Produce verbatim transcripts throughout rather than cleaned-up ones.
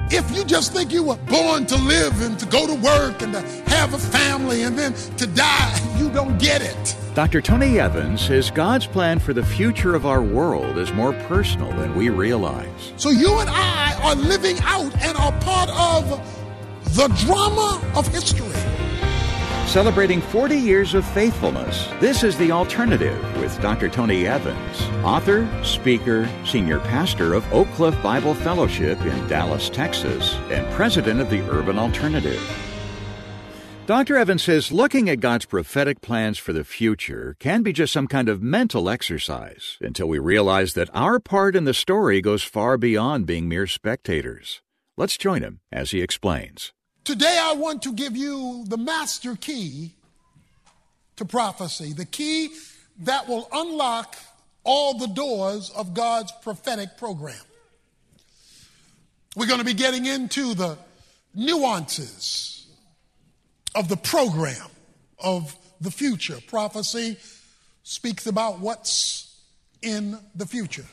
If you just think you were born to live and to go to work and to have a family and then to die, you don't get it. Doctor Tony Evans says God's plan for the future of our world is more personal than we realize. So you and I are living out and are part of the drama of history. Celebrating forty years of faithfulness, this is The Alternative with Doctor Tony Evans, author, speaker, senior pastor of Oak Cliff Bible Fellowship in Dallas, Texas, and president of the Urban Alternative. Doctor Evans says looking at God's prophetic plans for the future can be just some kind of mental exercise until we realize that our part in the story goes far beyond being mere spectators. Let's join him as he explains. Today I want to give you the master key to prophecy, the key that will unlock all the doors of God's prophetic program. We're going to be getting into the nuances of the program of the future. Prophecy speaks about what's in the future.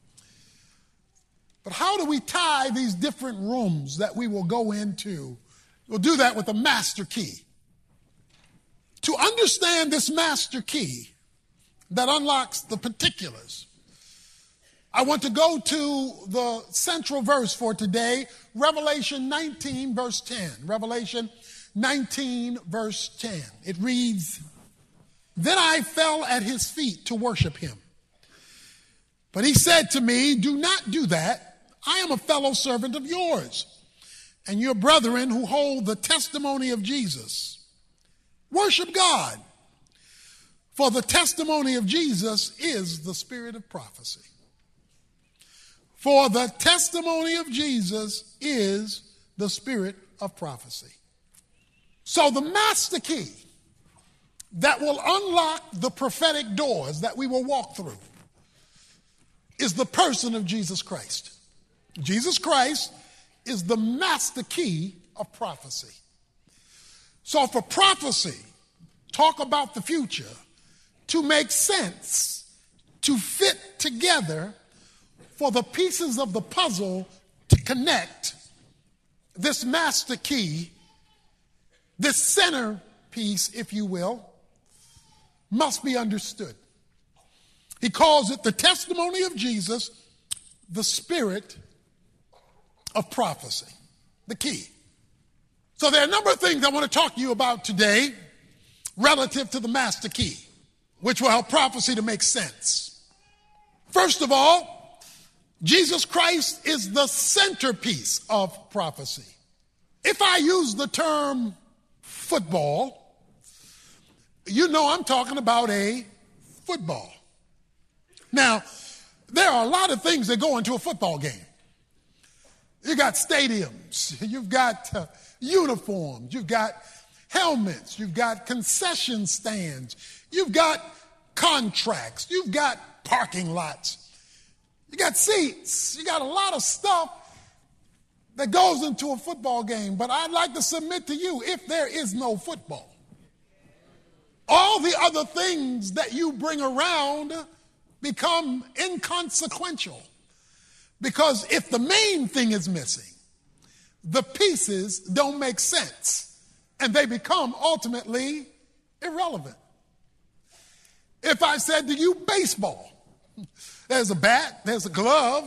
But how do we tie these different rooms that we will go into? We'll do that with a master key. To understand this master key that unlocks the particulars, I want to go to the central verse for today, Revelation nineteen, verse ten. Revelation nineteen, verse ten. It reads, "Then I fell at his feet to worship him. But he said to me, 'Do not do that. I am a fellow servant of yours and your brethren who hold the testimony of Jesus. Worship God, for the testimony of Jesus is the spirit of prophecy.'" For the testimony of Jesus is the spirit of prophecy. So the master key that will unlock the prophetic doors that we will walk through is the person of Jesus Christ. Jesus Christ is the master key of prophecy. So for prophecy, talk about the future, to make sense, to fit together, for the pieces of the puzzle to connect, this master key, this centerpiece, if you will, must be understood. He calls it the testimony of Jesus, the spirit of prophecy, the key. So there are a number of things I want to talk to you about today relative to the master key, which will help prophecy to make sense. First of all, Jesus Christ is the centerpiece of prophecy. If I use the term football, you know I'm talking about a football. Now, there are a lot of things that go into a football game. You got stadiums, you've got uh, uniforms, you've got helmets, you've got concession stands, you've got contracts, you've got parking lots, you got seats, you got a lot of stuff that goes into a football game. But I'd like to submit to you, if there is no football, all the other things that you bring around become inconsequential. Because if the main thing is missing, the pieces don't make sense and they become ultimately irrelevant. If I said to you, baseball, there's a bat, there's a glove,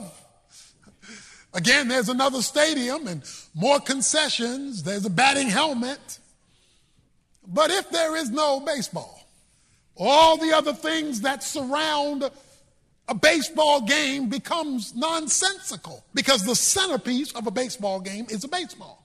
again, there's another stadium and more concessions, there's a batting helmet. But if there is no baseball, all the other things that surround a baseball game becomes nonsensical, because the centerpiece of a baseball game is a baseball.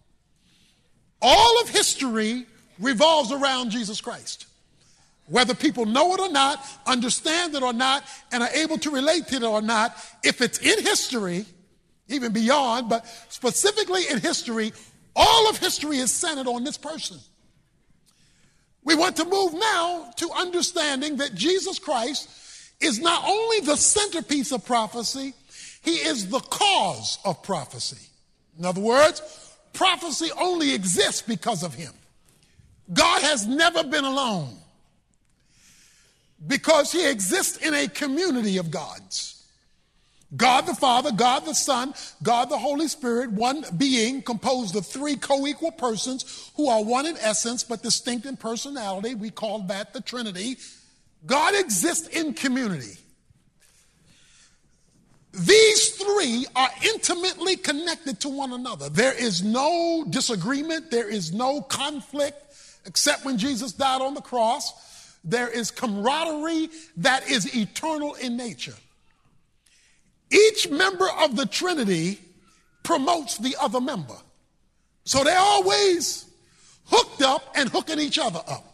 All of history revolves around Jesus Christ. Whether people know it or not, understand it or not, and are able to relate to it or not, if it's in history, even beyond, but specifically in history, all of history is centered on this person. We want to move now to understanding that Jesus Christ is not only the centerpiece of prophecy, he is the cause of prophecy. In other words, prophecy only exists because of him. God has never been alone, because he exists in a community of gods. God the Father, God the Son, God the Holy Spirit, one being composed of three co-equal persons who are one in essence but distinct in personality. We call that the Trinity. God exists in community. These three are intimately connected to one another. There is no disagreement. There is no conflict except when Jesus died on the cross. There is camaraderie that is eternal in nature. Each member of the Trinity promotes the other member. So they're always hooked up and hooking each other up.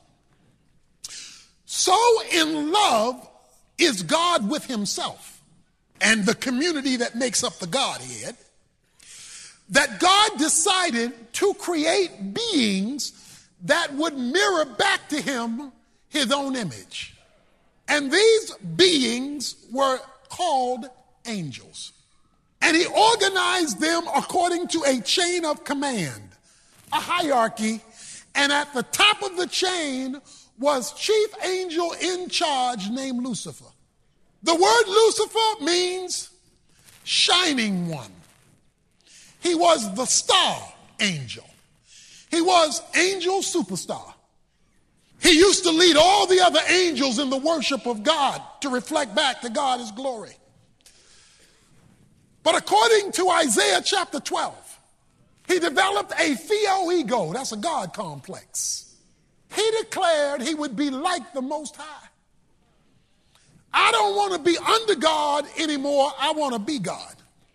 So in love is God with himself and the community that makes up the Godhead, that God decided to create beings that would mirror back to him his own image. And these beings were called angels. And he organized them according to a chain of command, a hierarchy, and at the top of the chain was chief angel in charge named Lucifer. The word Lucifer means shining one. He was the star angel. He was angel superstar. He used to lead all the other angels in the worship of God to reflect back to God his glory. But according to Isaiah chapter twelve, he developed a theoego, that's a God complex. He declared he would be like the Most High. I don't want to be under God anymore. I want to be God.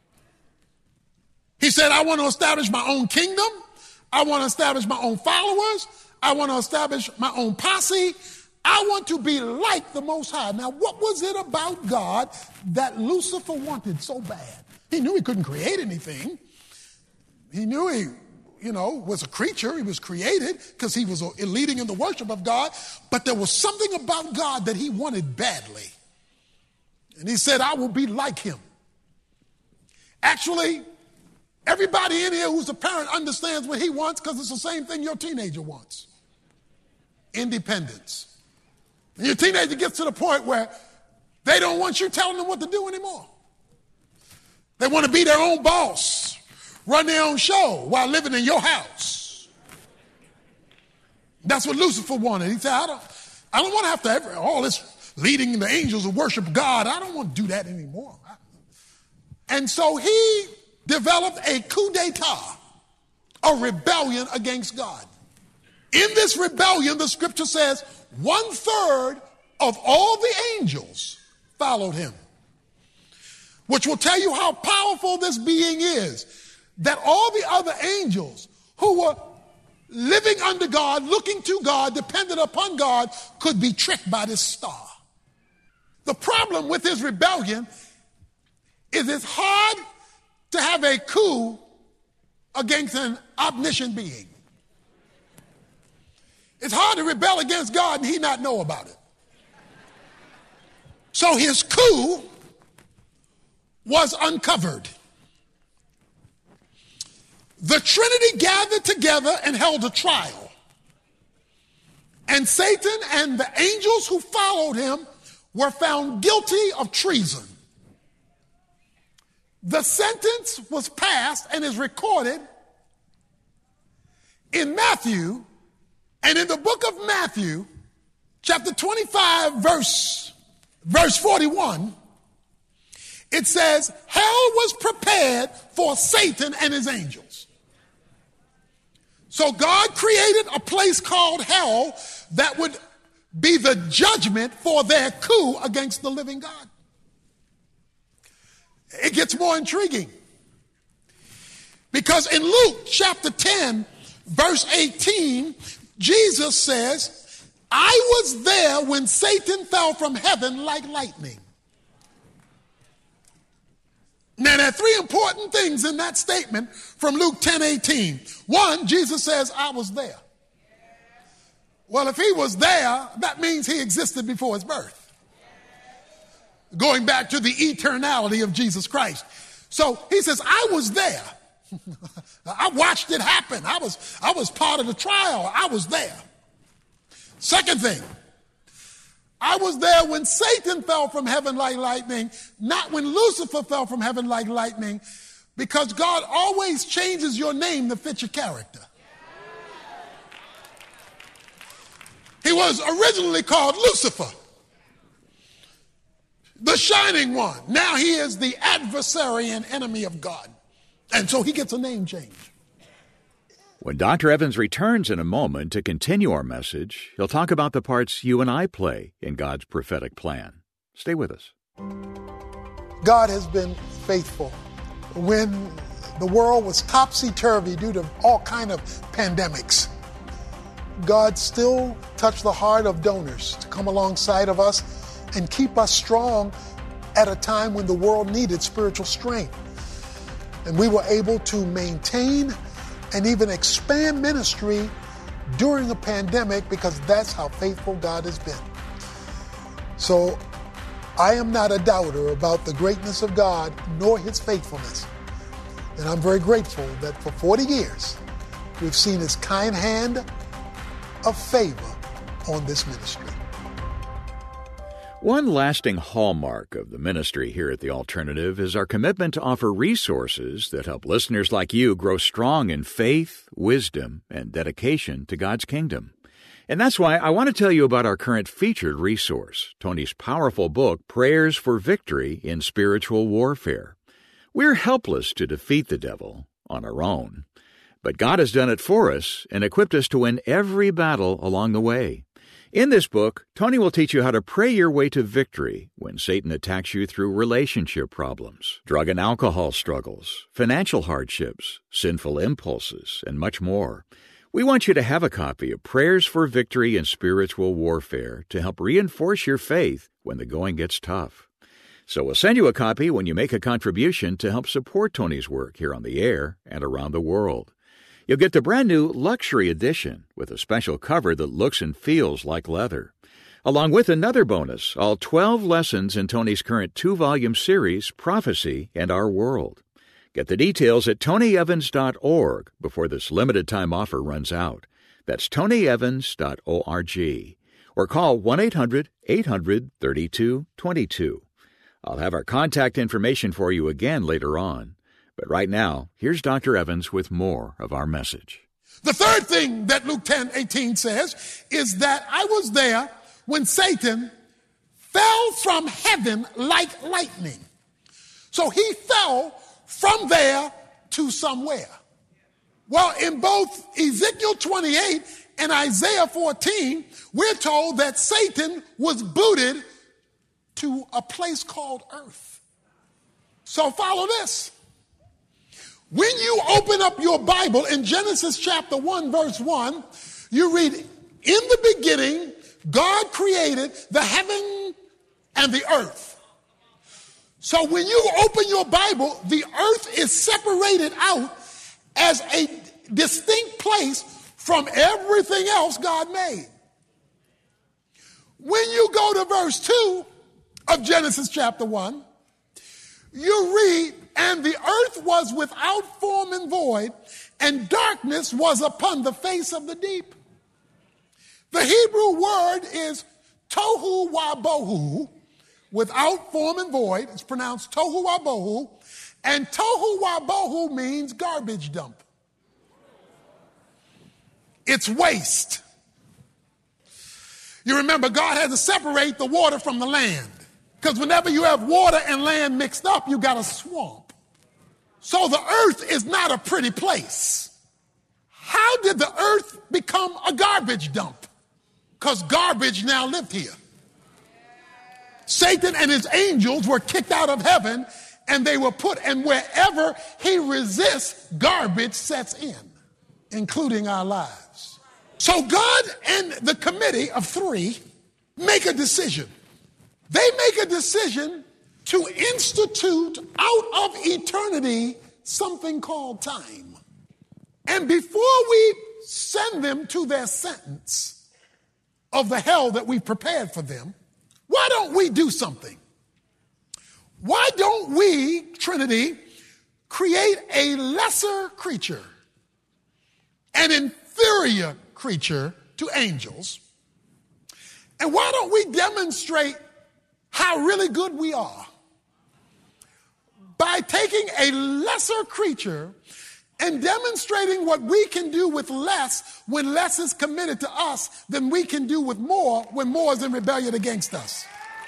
He said, I want to establish my own kingdom. I want to establish my own followers. I want to establish my own posse. I want to be like the Most High. Now, what was it about God that Lucifer wanted so bad? He knew he couldn't create anything. He knew he, you know, was a creature. He was created because he was leading in the worship of God. But there was something about God that he wanted badly. And he said, I will be like him. Actually, everybody in here who's a parent understands what he wants because it's the same thing your teenager wants. Independence. And your teenager gets to the point where they don't want you telling them what to do anymore. They want to be their own boss, run their own show while living in your house. That's what Lucifer wanted. He said, I don't, I don't want to have to have all this leading the angels to worship God. I don't want to do that anymore. And so he developed a coup d'etat, a rebellion against God. In this rebellion, the scripture says, one third of all the angels followed him, which will tell you how powerful this being is, that all the other angels who were living under God, looking to God, dependent upon God, could be tricked by this star. The problem with his rebellion is it's hard to have a coup against an omniscient being. It's hard to rebel against God and he not know about it. So his coup was uncovered. The Trinity gathered together and held a trial. And Satan and the angels who followed him were found guilty of treason. The sentence was passed and is recorded in Matthew, and in the book of Matthew, chapter twenty-five, verse, verse forty-one, it says, hell was prepared for Satan and his angels. So God created a place called hell that would be the judgment for their coup against the living God. It gets more intriguing. Because in Luke chapter ten, verse eighteen, Jesus says, I was there when Satan fell from heaven like lightning. Now, there are three important things in that statement from Luke ten eighteen. One, Jesus says, I was there. Well, if he was there, that means he existed before his birth. Going back to the eternality of Jesus Christ. So he says, I was there. I watched it happen. I was, I was part of the trial. I was there. Second thing, I was there when Satan fell from heaven like lightning, not when Lucifer fell from heaven like lightning, because God always changes your name to fit your character. He was originally called Lucifer, the shining one. Now he is the adversary and enemy of God. And so he gets a name change. When Doctor Evans returns in a moment to continue our message, he'll talk about the parts you and I play in God's prophetic plan. Stay with us. God has been faithful. When the world was topsy-turvy due to all kind of pandemics, God still touched the heart of donors to come alongside of us and keep us strong at a time when the world needed spiritual strength. And we were able to maintain and even expand ministry during a pandemic because that's how faithful God has been. So I am not a doubter about the greatness of God nor his faithfulness. And I'm very grateful that for forty years, we've seen his kind hand of favor on this ministry. One lasting hallmark of the ministry here at The Alternative is our commitment to offer resources that help listeners like you grow strong in faith, wisdom, and dedication to God's kingdom. And that's why I want to tell you about our current featured resource, Tony's powerful book, Prayers for Victory in Spiritual Warfare. We're helpless to defeat the devil on our own, but God has done it for us and equipped us to win every battle along the way. In this book, Tony will teach you how to pray your way to victory when Satan attacks you through relationship problems, drug and alcohol struggles, financial hardships, sinful impulses, and much more. We want you to have a copy of Prayers for Victory in Spiritual Warfare to help reinforce your faith when the going gets tough. So we'll send you a copy when you make a contribution to help support Tony's work here on the air and around the world. You'll get the brand new luxury edition with a special cover that looks and feels like leather. Along with another bonus, all twelve lessons in Tony's current two-volume series, Prophecy and Our World. Get the details at tony evans dot org before this limited-time offer runs out. That's tony evans dot org. Or call one eight hundred eight hundred thirty-two twenty-two. I'll have our contact information for you again later on. But right now, here's Doctor Evans with more of our message. The third thing that Luke ten eighteen says is that I was there when Satan fell from heaven like lightning. So he fell from there to somewhere. Well, in both Ezekiel twenty-eight and Isaiah fourteen, we're told that Satan was booted to a place called earth. So follow this. When you open up your Bible in Genesis chapter one, verse one, you read, in the beginning, God created the heaven and the earth. So when you open your Bible, the earth is separated out as a distinct place from everything else God made. When you go to verse two of Genesis chapter one, you read, and the earth was without form and void, and darkness was upon the face of the deep. The Hebrew word is tohu wabohu, without form and void. It's pronounced tohu wabohu, and tohu wabohu means garbage dump. It's waste. You remember, God had to separate the water from the land, because whenever you have water and land mixed up, you got a swamp. So the earth is not a pretty place. How did the earth become a garbage dump? Because garbage now lived here. Satan and his angels were kicked out of heaven, and they were put, and wherever he resists, garbage sets in, including our lives. So God and the committee of three make a decision. They make a decision to institute out of eternity something called time. And before we send them to their sentence of the hell that we've prepared for them, why don't we do something? Why don't we, Trinity, create a lesser creature, an inferior creature to angels, And why don't we demonstrate how really good we are by taking a lesser creature and demonstrating what we can do with less when less is committed to us than we can do with more when more is in rebellion against us?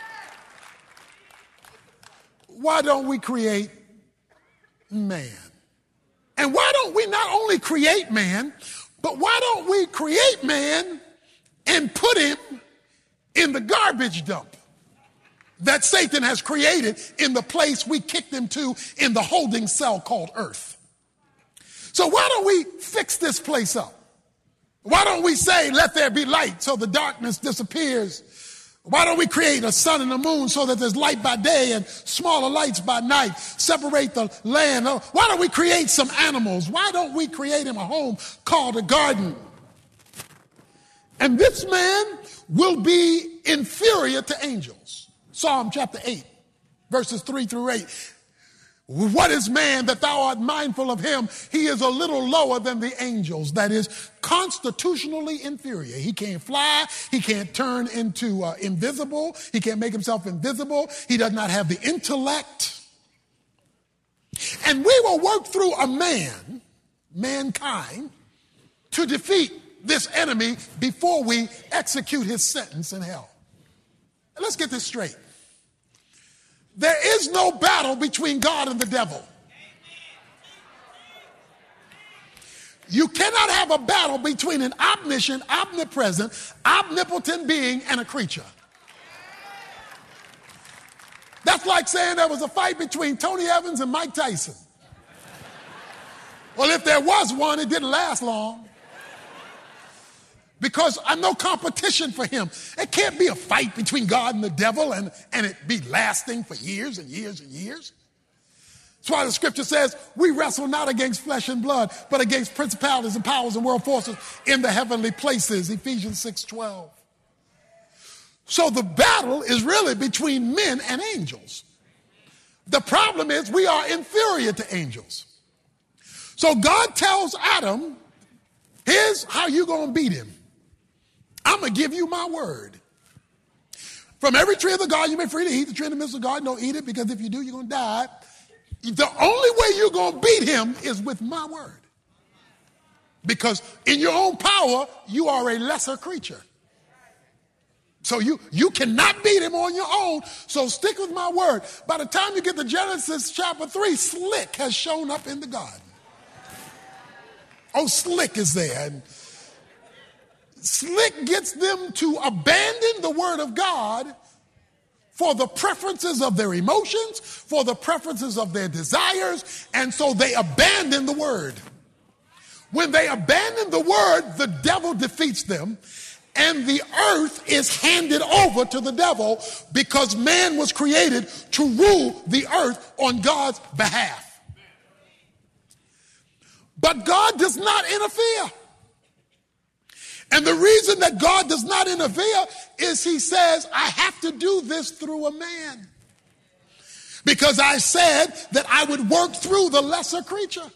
Why don't we create man? And why don't we not only create man, but why don't we create man and put him in the garbage dump that Satan has created in the place we kicked him to in the holding cell called earth? So why don't we fix this place up? Why don't we say, let there be light so the darkness disappears? Why don't we create a sun and a moon so that there's light by day and smaller lights by night? Separate the land. Why don't we create some animals? Why don't we create him a home called a garden? And this man will be inferior to angels. Psalm chapter eight, verses three through eight. What is man that thou art mindful of him? He is a little lower than the angels. That is constitutionally inferior. He can't fly. He can't turn into uh, invisible. He can't make himself invisible. He does not have the intellect. And we will work through a man, mankind, to defeat this enemy before we execute his sentence in hell. And let's get this straight. There is no battle between God and the devil. You cannot have a battle between an omniscient, omnipresent, omnipotent being and a creature. That's like saying there was a fight between Tony Evans and Mike Tyson. Well, if there was one, it didn't last long. Because I'm no competition for him. It can't be a fight between God and the devil and, and it be lasting for years and years and years. That's why the scripture says we wrestle not against flesh and blood, but against principalities and powers and world forces in the heavenly places, Ephesians six twelve. So the battle is really between men and angels. The problem is we are inferior to angels. So God tells Adam, here's how you're going to beat him. I'm going to give you my word. From every tree of the garden you may freely eat, the tree in the midst of the garden, don't eat it, because if you do, you're going to die. The only way you're going to beat him is with my word. Because in your own power, you are a lesser creature. So you, you cannot beat him on your own, so stick with my word. By the time you get to Genesis chapter three, Slick has shown up in the garden. Oh, Slick is there. And Slick gets them to abandon the word of God for the preferences of their emotions, for the preferences of their desires, and so they abandon the word. When they abandon the word, the devil defeats them, and the earth is handed over to the devil because man was created to rule the earth on God's behalf. But God does not interfere. And the reason that God does not interfere is he says, I have to do this through a man. Because I said that I would work through the lesser creature.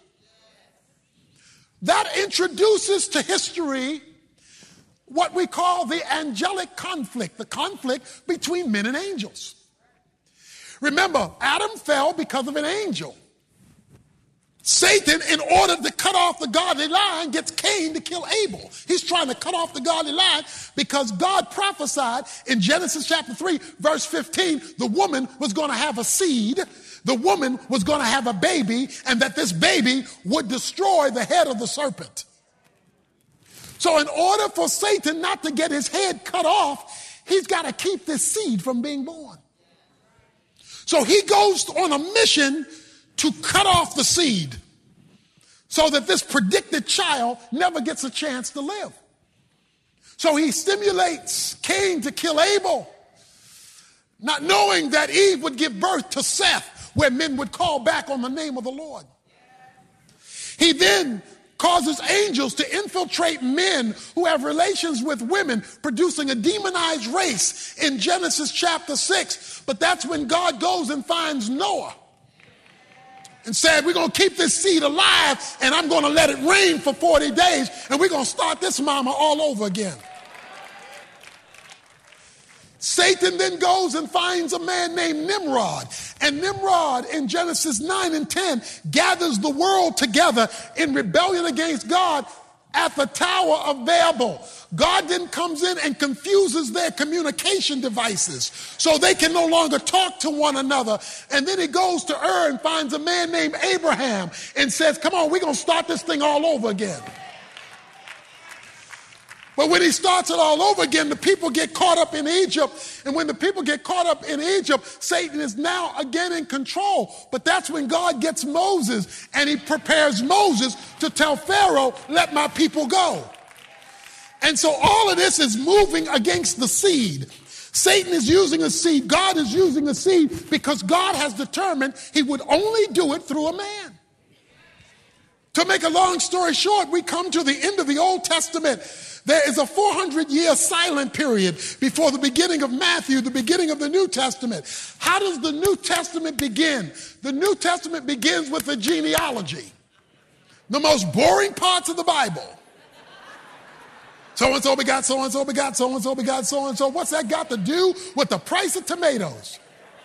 That introduces to history what we call the angelic conflict, the conflict between men and angels. Remember, Adam fell because of an angel. Satan, in order to cut off the godly line, gets Cain to kill Abel. He's trying to cut off the godly line because God prophesied in Genesis chapter three, verse fifteen, the woman was going to have a seed, the woman was going to have a baby, and that this baby would destroy the head of the serpent. So in order for Satan not to get his head cut off, he's got to keep this seed from being born. So he goes on a mission to cut off the seed so that this predicted child never gets a chance to live. So he stimulates Cain to kill Abel, not knowing that Eve would give birth to Seth, where men would call back on the name of the Lord. He then causes angels to infiltrate men who have relations with women, producing a demonized race in Genesis chapter six. But that's when God goes and finds Noah and said, we're going to keep this seed alive, and I'm going to let it rain for forty days, and we're going to start this mama all over again. Satan then goes and finds a man named Nimrod. And Nimrod in Genesis nine and ten gathers the world together in rebellion against God at the Tower of Babel. God then comes in and confuses their communication devices so they can no longer talk to one another. And then he goes to Ur and finds a man named Abraham and says, come on, we're going to start this thing all over again. But when he starts it all over again, the people get caught up in Egypt. And when the people get caught up in Egypt, Satan is now again in control. But that's when God gets Moses, and he prepares Moses to tell Pharaoh, let my people go. And so all of this is moving against the seed. Satan is using a seed. God is using a seed because God has determined he would only do it through a man. To make a long story short, we come to the end of the Old Testament. There is a four hundred year silent period before the beginning of Matthew, the beginning of the New Testament. How does the New Testament begin? The New Testament begins with a genealogy. The most boring parts of the Bible. So-and-so begot, so-and-so begot, so-and-so begot, so-and-so. What's that got to do with the price of tomatoes?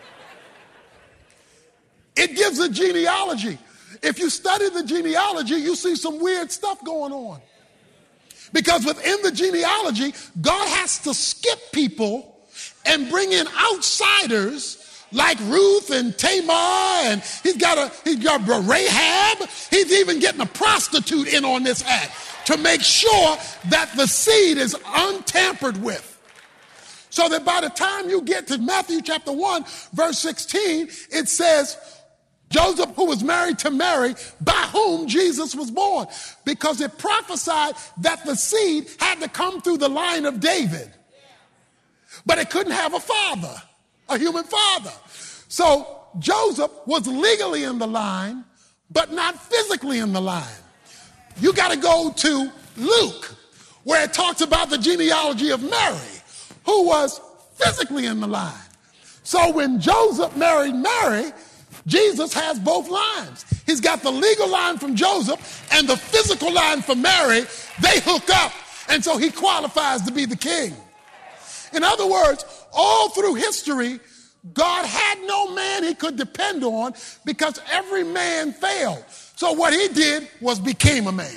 It gives a genealogy. If you study the genealogy, you see some weird stuff going on. Because within the genealogy, God has to skip people and bring in outsiders like Ruth and Tamar, and he's got a he's got Rahab. He's even getting a prostitute in on this act to make sure that the seed is untampered with. So that by the time you get to Matthew chapter one, verse sixteen, it says, Joseph, who was married to Mary, by whom Jesus was born, because it prophesied that the seed had to come through the line of David. But it couldn't have a father, a human father. So Joseph was legally in the line, but not physically in the line. You got to go to Luke, where it talks about the genealogy of Mary, who was physically in the line. So when Joseph married Mary, Jesus has both lines. He's got the legal line from Joseph and the physical line from Mary. They hook up, and so he qualifies to be the king. In other words, all through history, God had no man he could depend on because every man failed. So what he did was became a man.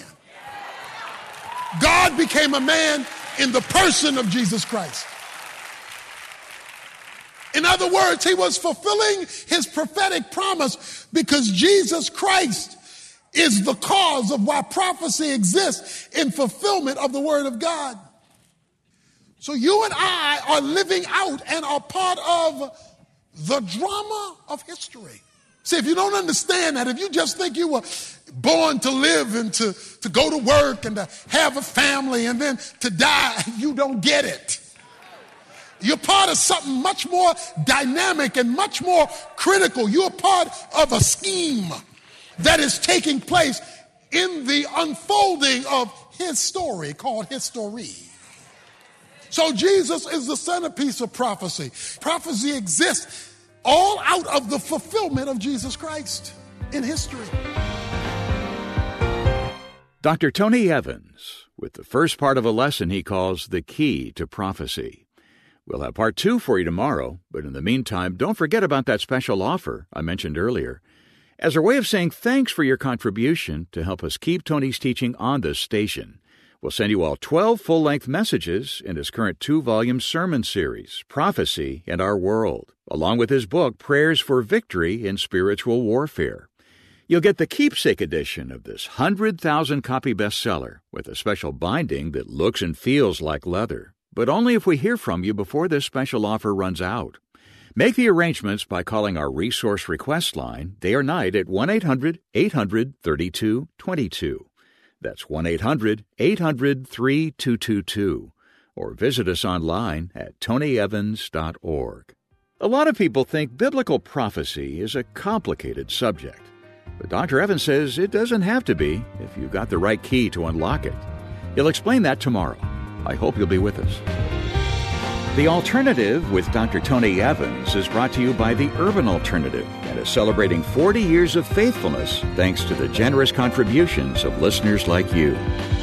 God became a man in the person of Jesus Christ. In other words, he was fulfilling his prophetic promise because Jesus Christ is the cause of why prophecy exists in fulfillment of the word of God. So you and I are living out and are part of the drama of history. See, if you don't understand that, if you just think you were born to live and to, to go to work and to have a family and then to die, you don't get it. You're part of something much more dynamic and much more critical. You're part of a scheme that is taking place in the unfolding of his story called history. So Jesus is the centerpiece of prophecy. Prophecy exists all out of the fulfillment of Jesus Christ in history. Doctor Tony Evans, with the first part of a lesson he calls The Key to Prophecy. We'll have part two for you tomorrow, but in the meantime, don't forget about that special offer I mentioned earlier. As our way of saying thanks for your contribution to help us keep Tony's teaching on this station, we'll send you all twelve full-length messages in his current two-volume sermon series, Prophecy and Our World, along with his book, Prayers for Victory in Spiritual Warfare. You'll get the keepsake edition of this one hundred thousand copy bestseller with a special binding that looks and feels like leather, but only if we hear from you before this special offer runs out. Make the arrangements by calling our resource request line day or night at one eight hundred eight hundred thirty-two twenty-two. That's one eight hundred eight hundred thirty-two twenty-two. Or visit us online at tony evans dot org. A lot of people think biblical prophecy is a complicated subject. But Doctor Evans says it doesn't have to be if you've got the right key to unlock it. He'll explain that tomorrow. I hope you'll be with us. The Alternative with Doctor Tony Evans is brought to you by the Urban Alternative and is celebrating forty years of faithfulness thanks to the generous contributions of listeners like you.